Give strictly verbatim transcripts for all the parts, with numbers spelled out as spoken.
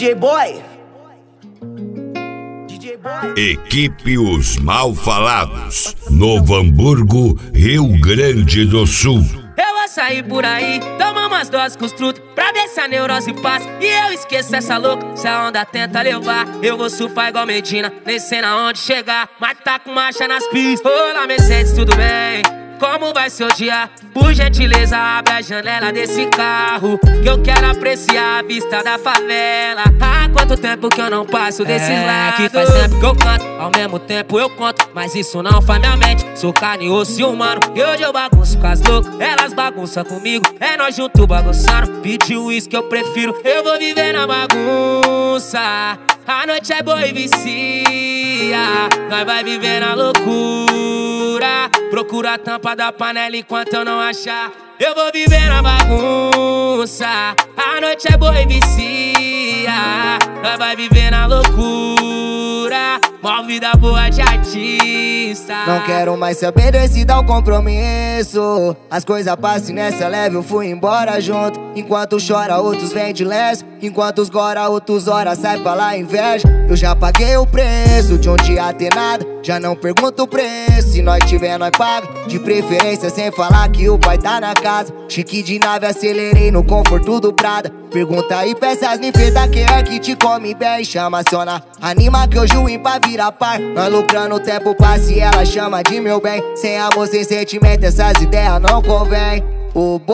D J Boy. D J Boy. Equipe Os Mal Falados, Novo Hamburgo, Rio Grande do Sul. Eu vou sair por aí, tomar umas doses com os trutos, pra ver se a neurose passa e eu esqueço essa louca. Se a onda tenta levar, eu vou surfar igual Medina, descendo aonde chegar, mas tá com marcha nas pistas. Olá Mercedes, tudo bem? Como vai seu dia? Por gentileza, abre a janela desse carro, que eu quero apreciar a vista da favela. Há quanto tempo que eu não passo desses é, lados? Que faz tempo que eu canto, ao mesmo tempo eu conto, mas isso não faz minha mente. Sou carne, osso e humano, e hoje eu bagunço com as loucas, elas bagunçam comigo, é nós juntos bagunçando. Pedi o uísque que eu prefiro, eu vou viver na bagunça. A noite é boa e vicia, nós vai viver na loucura. Procura a tampa da panela enquanto eu não achar, eu vou viver na bagunça. A noite é boa e vicia, nós vai viver na loucura. Mó vida boa de artista. Não quero mais saber desse tal compromisso. As coisas passam nessa leve, eu fui embora junto. Enquanto chora, outros vêm de lenço. Enquanto os gora, outros horas sai pra lá inveja. Eu já paguei o preço de um dia ter nada, já não pergunto o preço. Se nós tiver, nós paga. De preferência sem falar que o pai tá na casa. Chique de nave, acelerei no conforto do Prada. Pergunta aí, peças me feta, quem é que te come bem? Chama, aciona, anima que eu juim pra virar par. Nós lucrando, o tempo passa e ela chama de meu bem. Sem amor, sem sentimento, essas ideias não convém. O boy,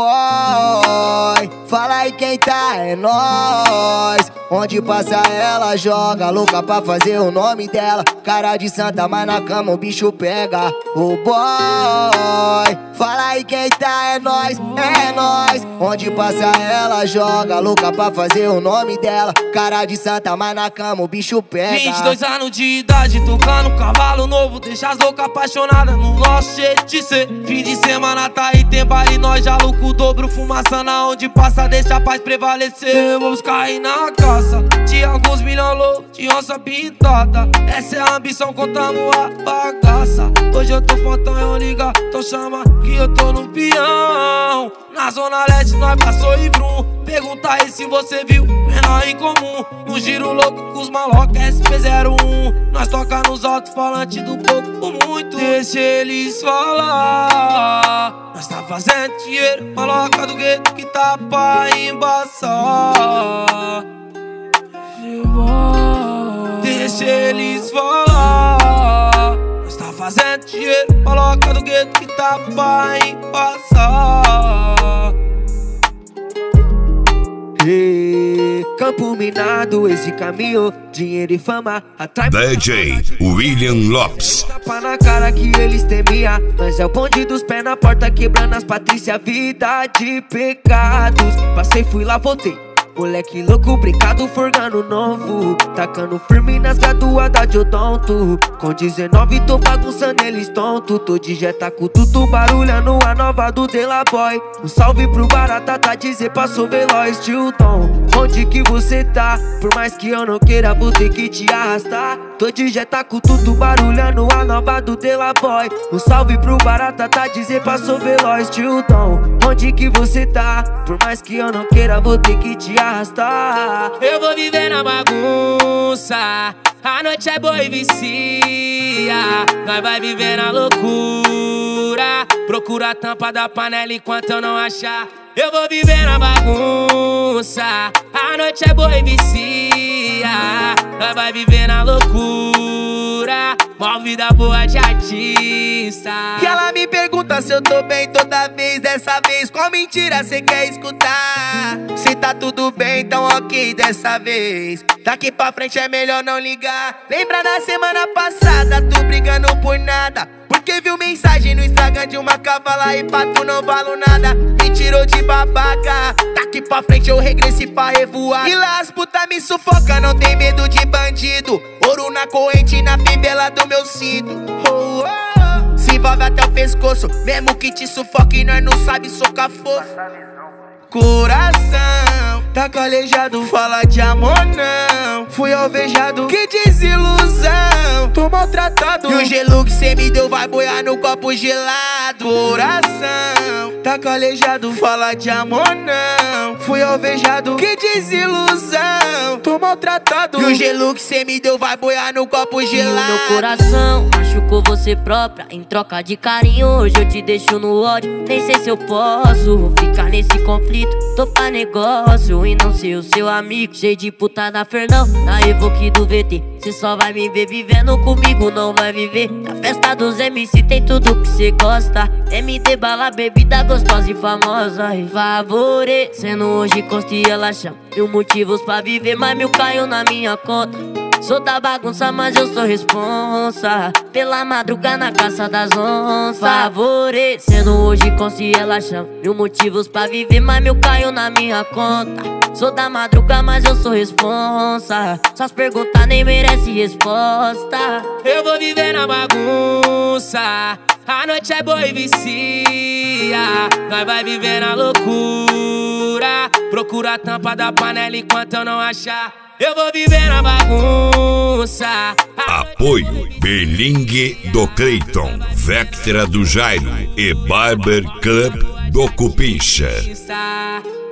fala aí quem tá, é nós. Onde passa ela joga, louca pra fazer o nome dela. Cara de santa, mas na cama o bicho pega. O boy, fala aí quem tá, é nós, é nós. Onde passa ela joga, louca pra fazer o nome dela. Cara de santa, mas na cama o bicho pega. Vinte e dois anos de idade, tocando cavalo novo. Deixa as loucas apaixonadas no nosso jeito de ser. Fim de semana tá aí, tem baile, nós já louco o dobro. Fumaça na onde passa, deixa a paz prevalecer. Vamos cair na caça de alguns milhões loucos, de onça pintada. Essa é a ambição, contamos a bagaça. Hoje eu tô fontão, eu liga, então chama que eu tô no peão. Na zona leste nós passou e vrum. Pergunta aí se você viu, menor em comum. No giro louco com os malocas S P zero um. Nós toca nos alto-falantes do pouco por muito. Deixa eles falar. Nós tá fazendo dinheiro, maloca do gueto que tá pra embaçar. Deixa eles falar. Nós tá fazendo dinheiro, maloca do gueto que tá pra embaçar. Hey, campo minado, esse caminho, dinheiro e fama atrai. D J William Lopes. Tapa na cara que eles temia, mas é o bonde dos pés na porta, quebrando as Patrícia, vida de pecados. Passei, fui lá, voltei. Moleque louco, brincado, forgando novo. Tacando firme nas graduadas de odonto. Com dezenove tô bagunçando eles tonto. Tô de jeta com tudo barulhando a nova do De La Boy. Um salve pro Barata, tá dizer passou veloz, Tilton. Onde que você tá? Por mais que eu não queira, vou ter que te arrastar. Tô de jeta com tudo barulhando a nova do De La Boy. Um salve pro Barata, tá dizer passou veloz, Tilton. Onde que você tá? Por mais que eu não queira, vou ter que te arrastar. Eu vou viver na bagunça. A noite é boa e vicia, nós vai viver na loucura. Procura a tampa da panela enquanto eu não achar, eu vou viver na bagunça. A noite é boa e vicia, nós vai viver na loucura. Mó vida boa de artista. E ela me pergunta se eu tô bem toda vez. Dessa vez, qual mentira cê quer escutar? Se tá tudo bem, então ok dessa vez. Daqui pra frente é melhor não ligar. Lembra na semana passada, tu brigando por nada, porque viu mensagem no Instagram de uma cavala e pra tu não valo nada. Me tirou de babaca. Daqui pra frente eu regressei pra revoar. E lá as puta me sufoca, não tem medo de bandido. Ouro na corrente, na fivela do meu cinto. Oh, oh. Se envolve até o pescoço, mesmo que te sufoque, nós não sabe socar fofo. Coração tá calejado, fala de amor não. Fui alvejado, que desilusão. Tô maltratado, e o gelo que cê me deu vai boiar no copo gelado. Coração tá tá calejado, fala de amor não. Fui alvejado, que desilusão. Tô maltratado, e o gelo que cê me deu vai boiar no copo gelado. E o meu coração machucou você própria. Em troca de carinho, hoje eu te deixo no ódio. Nem sei se eu posso ficar nesse conflito. Tô pra negócio e não ser o seu amigo. Cheio de putada Fernão, na Evoque do V T. Cê só vai me ver vivendo comigo, não vai viver. Na festa dos M C tem tudo que cê gosta. M D, bala, bebida gostosa e famosa. E favorecendo hoje Costa e ela chama mil motivos pra viver, mas mil caiu na minha conta. Sou da bagunça, mas eu sou responsa. Pela madrugada na caça das onças. Favorecendo hoje Costa e ela chama mil motivos pra viver, mas mil caiu na minha conta. Sou da madrugada, mas eu sou responsa. Só as perguntas nem merece resposta. Eu vou viver na bagunça, a noite é boa e vicia. Nós vai viver na loucura. Procura a tampa da panela enquanto eu não achar. Eu vou viver na bagunça. Apoio Berlingue do Cleiton, Vectra do Jairo e Barber Club do Cupincha.